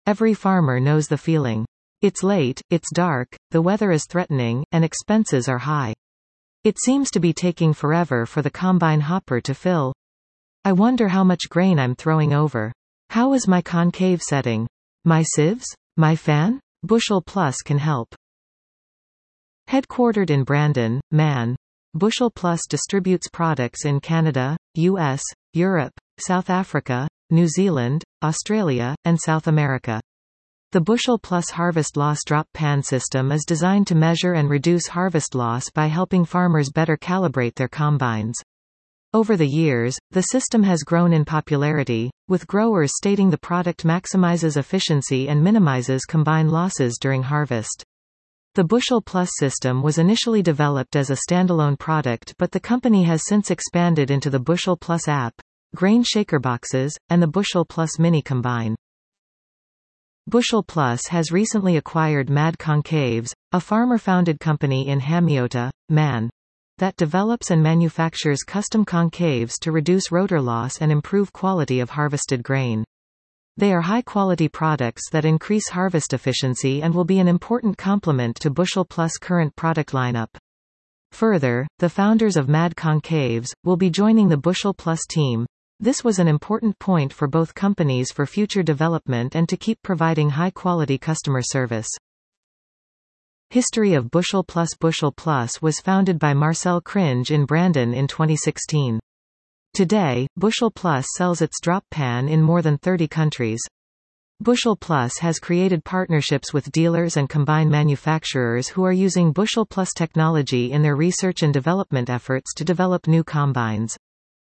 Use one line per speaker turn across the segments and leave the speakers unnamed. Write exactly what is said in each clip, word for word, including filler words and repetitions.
Every farmer knows the feeling. It's late, it's dark, the weather is threatening, and expenses are high. It seems to be taking forever for the combine hopper to fill. I wonder how much grain I'm throwing over. How is my concave setting? My sieves? My fan? Bushel Plus can help. Headquartered in Brandon, Maine, Bushel Plus distributes products in Canada, U S, Europe, South Africa, New Zealand, Australia, and South America. The Bushel Plus Harvest Loss Drop Pan system is designed to measure and reduce harvest loss by helping farmers better calibrate their combines. Over the years, the system has grown in popularity, with growers stating the product maximizes efficiency and minimizes combine losses during harvest. The Bushel Plus system was initially developed as a standalone product, but the company has since expanded into the Bushel Plus app, grain shaker boxes, and the Bushel Plus Mini Combine. Bushel Plus has recently acquired Mad Concaves, a farmer-founded company in Hamiota, Maine, that develops and manufactures custom concaves to reduce rotor loss and improve quality of harvested grain. They are high-quality products that increase harvest efficiency and will be an important complement to Bushel Plus' current product lineup. Further, the founders of Mad Concaves will be joining the Bushel Plus team. This was an important point for both companies for future development and to keep providing high-quality customer service. History of Bushel Plus. Bushel Plus was founded by Marcel Cringe in Brandon in twenty sixteen. Today, Bushel Plus sells its drop pan in more than thirty countries. Bushel Plus has created partnerships with dealers and combine manufacturers who are using Bushel Plus technology in their research and development efforts to develop new combines.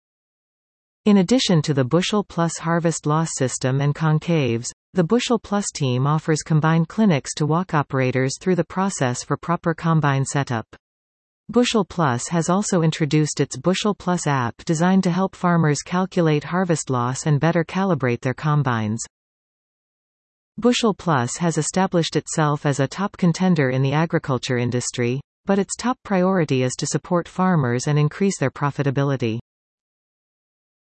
In addition to the Bushel Plus harvest loss system and concaves, the Bushel Plus team offers combine clinics to walk operators through the process for proper combine setup. Bushel Plus has also introduced its Bushel Plus app designed to help farmers calculate harvest loss and better calibrate their combines. Bushel Plus has established itself as a top contender in the agriculture industry, but its top priority is to support farmers and increase their profitability.